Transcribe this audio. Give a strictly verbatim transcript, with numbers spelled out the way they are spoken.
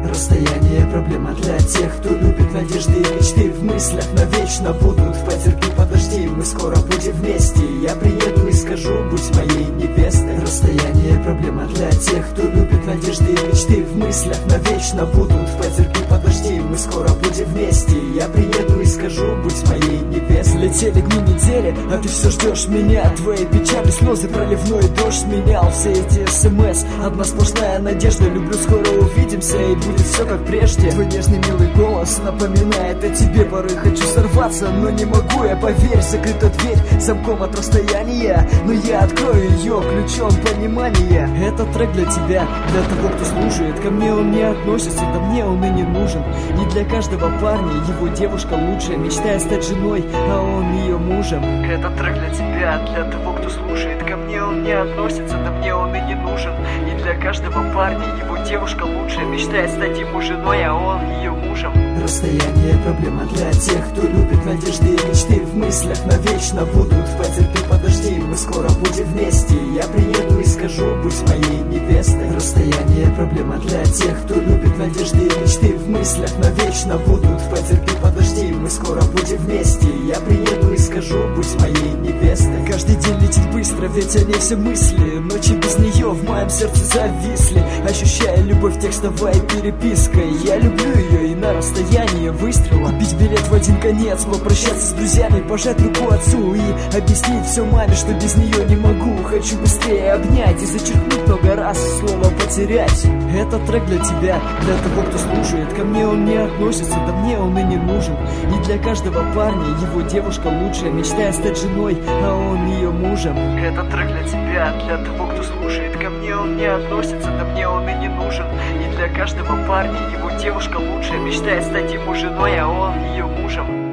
Расстояние проблема для тех, кто любит надежды и мечты. В мыслях навечно будут, потерпи, подожди, мы скоро будем вместе. Я приеду и скажу, будь моей невестой. Расстояние проблема для тех, кто любит надежды и мечты. В мыслях навечно будут, потерпи, подожди, мы скоро будем вместе. Я приеду и скажу, будь моей невестой. Летели дни, недели, а ты все ждешь меня. Твои печали, слезы, проливной дождь менял все эти смс. Одна сплошная надежда, люблю, скоро увидимся и будет все как прежде. Твой нежный милый голос напоминает о тебе. Порой хочу сорваться, но не могу я, поверь. Закрыта дверь замком от расстояния, но я открою ее ключом понимания. Этот трек для тебя, для того, кто слушает. Ко мне он не относится, да мне он и не нужен. И для каждого парня его девушка лучшая, мечтая стать женой, а он ее мужем. Этот трек для тебя, для того, кто слушает. Ко мне он не относится, да мне он и не нужен. И для каждого парня его девушка лучшая, мечтая стать ему женой, а он ее мужем. Расстояние проблема для тех, кто любит надежды и мечты. В мыслях навечно будут, потерпи, подожди, мы скоро будем вместе. Я приеду и скажу, будь моей невестой. Расстояние проблема для тех, кто любит надежды и мечты. В мыслях навечно будут, потерпи, подожди, мы скоро будем вместе. Я приеду и скажу, будь моей невестой. Каждый день летит быстро, ведь о ней все мысли. Ночи без нее в моем сердце зависли, ощущая любовь текстовой перепиской. Я люблю ее и на расстоянии выстрела. Купить билет в один конец, попрощаться с друзьями, пожать руку отцу и объяснить все маме, что без нее не могу. Хочу быстрее обнять и зачеркнуть много раз слово потерять. Этот трек для тебя, для того, кто слушает. Ко мне он не относится, да мне он и не нужен. И для каждого парня его девушка лучшая, мечтая стать женой, а он ее мужем. Этот трек для тебя, для того, кто слушает. Ко мне он не относится, да мне он и не нужен. И для каждого парня его девушка лучшая, мечтая стать ему женой, а он ее мужем.